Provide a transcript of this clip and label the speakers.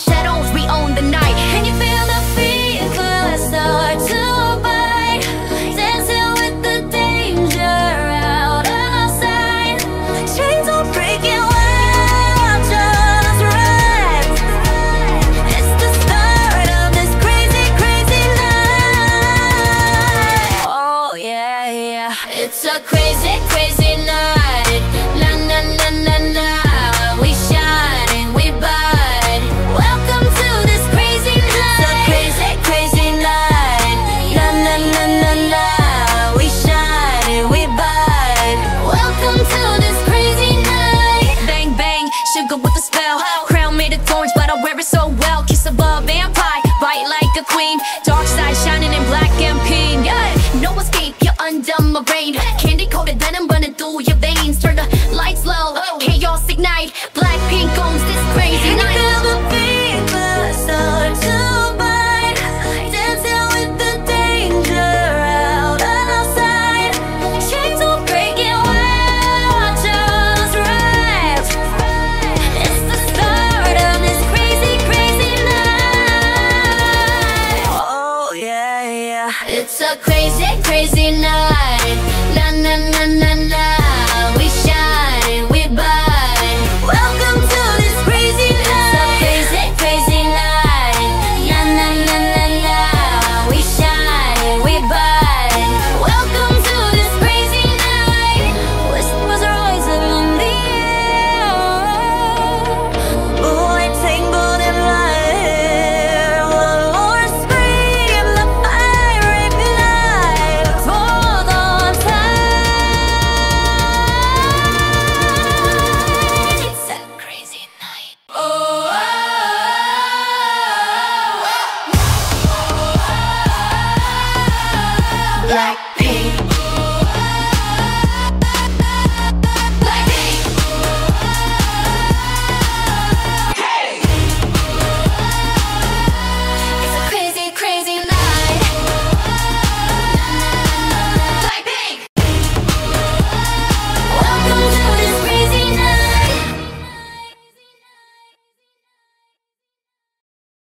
Speaker 1: shadows, we own the night. Can you feel the fever start to bite? Dancing with the danger out of sight. Chains are breaking, we're just right. It's the start of this crazy, crazy night. Oh yeah, yeah. It's a crazy, crazy night. Na na na na na. We shining, we bite. Welcome to this crazy night. It's a crazy, crazy night. Na na na na na. We shining, we bite. Welcome to this crazy night. Bang bang, sugar with a spell. Crown made of thorns, but I wear it so well. Kiss above vampire, bite like a queen. Dark side shining in black and pink. Yeah, no escape, you're under my brain. Candy coated venom running through your veins. Turn the lights low, chaos ignite. Black pink owns this crazy night. Feel the fever start to bite. Dancing with the danger out of sight. Chains are breaking, we're just right. It's the start of this crazy, crazy night. Oh yeah, yeah. It's a crazy, crazy night. Na na na na na. We shine.